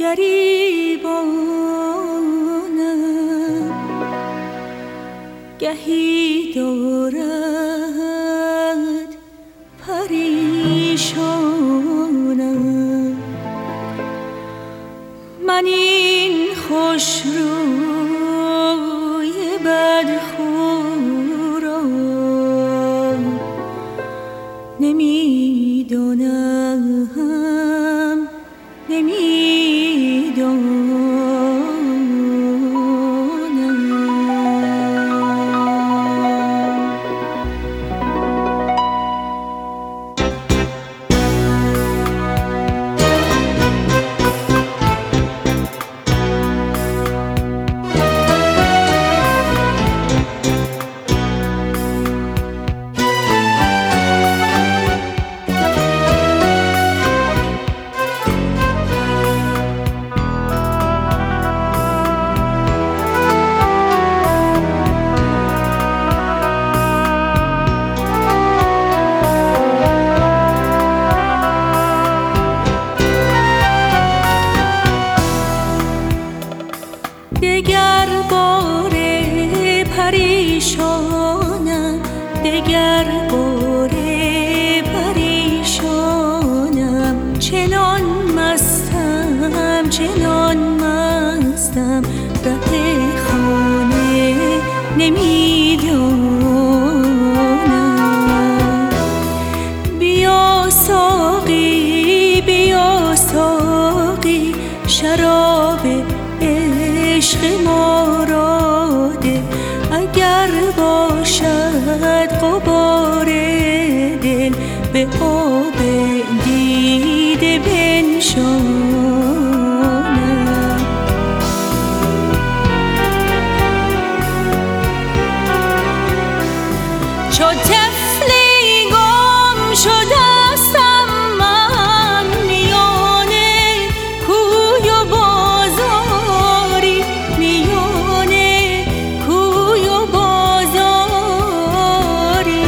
گریبانم گهی دارد پریشانم. من این خوش روی بدخو را نمیدانم، دگر باره پریشانم، دگر باره پریشانم. چنان مستم، چنان مستم، ره خانه نمیدانم. بیا ساقی، بیا ساقی، شراب عشق ما را ده. اگر باشد غبار دل به آب دیده بنشانم. چو طفلی گم شدستم من میان کوی و بازاری، میان کوی و بازاری.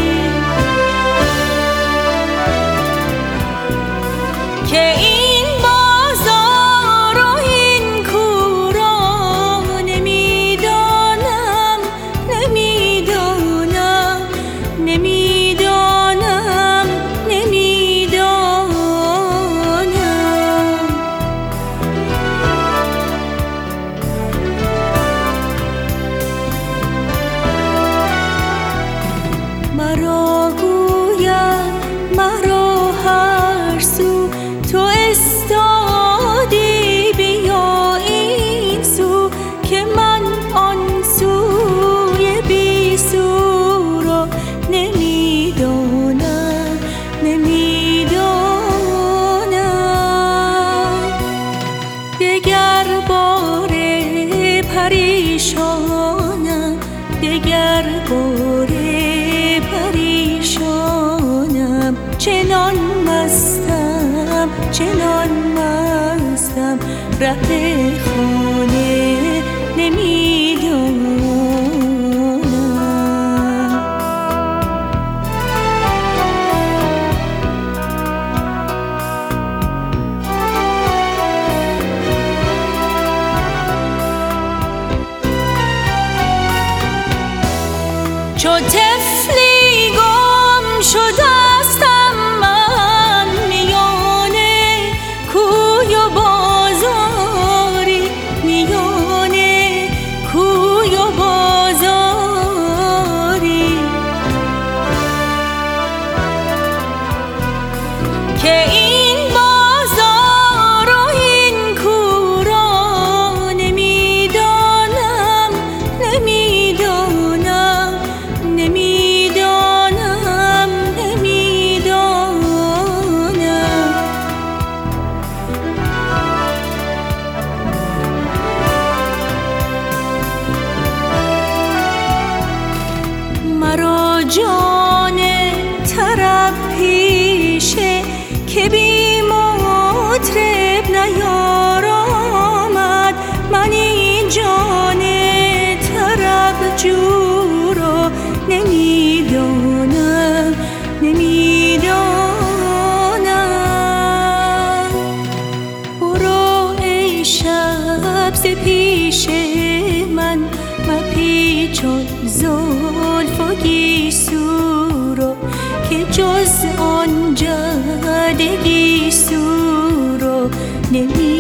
که این بازار و این کو را نمیدانم، نمیدانم، نمیدانم، نمیدانم. مرا گوید، مرا هر سو تو استادی، بیا این سو که من آن سوی بی سو را نمیدانم، نمیدانم. دگر باره پریشانم، دگر باره پریشانم. چنان مستم، چنان مستم، ره خانه نمیدانم. چو طفلی گم شدستم من میان کوی و بازاری، میان کوی و بازاری. که این بازار و این کو را نمیدانم، نمیدانم، نمیدانم، نمیدانم. چون زلف و گیسو رو که جز آن جدگی سو رو نمی